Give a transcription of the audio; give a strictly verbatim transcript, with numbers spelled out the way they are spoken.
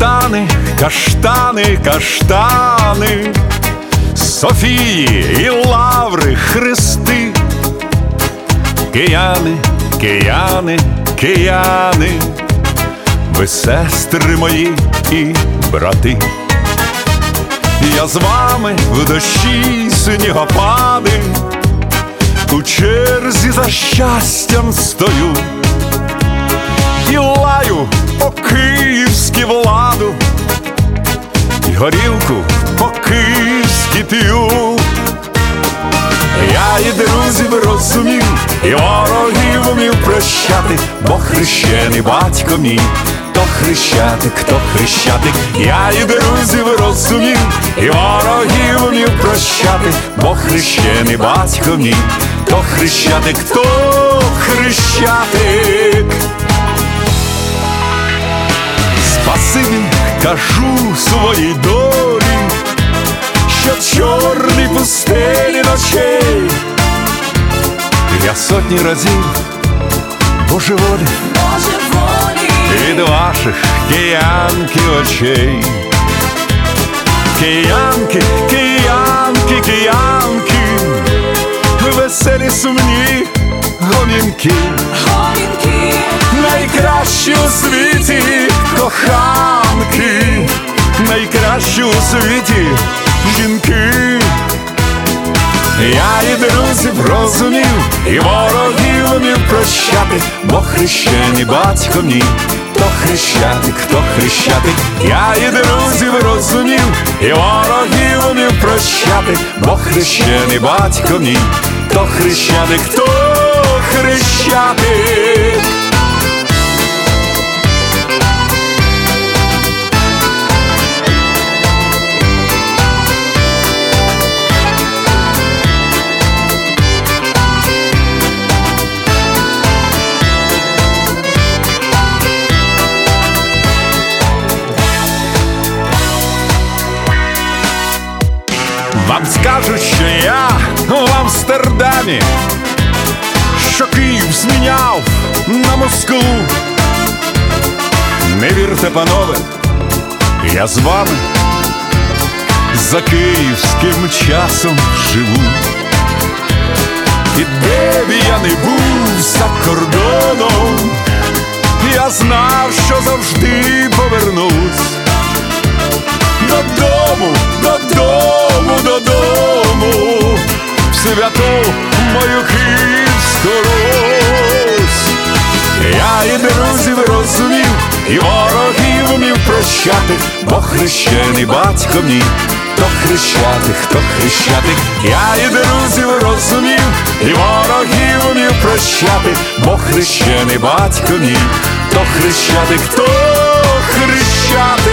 Каштани, каштани, каштани, Софії і Лаври хрести. Кияни, кияни, кияни, ви сестри мої і брати. Я з вами в дощі снігопади, у черзі за щастям стою і лаю по-київськи владу, і горілку по-київськи п'ю. Я і друзів розумів, і ворогів умів прощати, бо хрещений батько мій, то хрещатик, то хрещатик. Я і друзів розумів, і ворогів умів прощати, бо хрещений батько мій, то хрещатик, то хрещатик. Спасибі кажу своїй долі, що чорні пустелі ночей я сотні разів божеволів від ваших киянки очей. Киянки, киянки, киянки, веселі сумні гомінки, найкращі у світі коханки, найкращі у світі жінки. Я і друзів розумів, і ворогів умів прощати, бо хрещений батько мій, то хрещатик, то хрещатик. Я і друзів розумів, і ворогів умів прощати, бо хрещений батько мій, то хрещатик, то хрещатик. Вам скажуть, що я в Амстердамі, що Київ зміняв на Москву. Не вірте, панове, я з вами за київським часом живу. І де б я не був за кордоном, я знав, що завжди повернусь додому, додому, додому, в святу мою Київську Русь. Я і друзів розумів, і ворогів умів прощати, бо хрещений батько мій, то хрещатик, то хрещатик. Я і друзів розумів, і ворогів умів прощати, бо хрещений батько мій, то хрещатик, то хрещатик.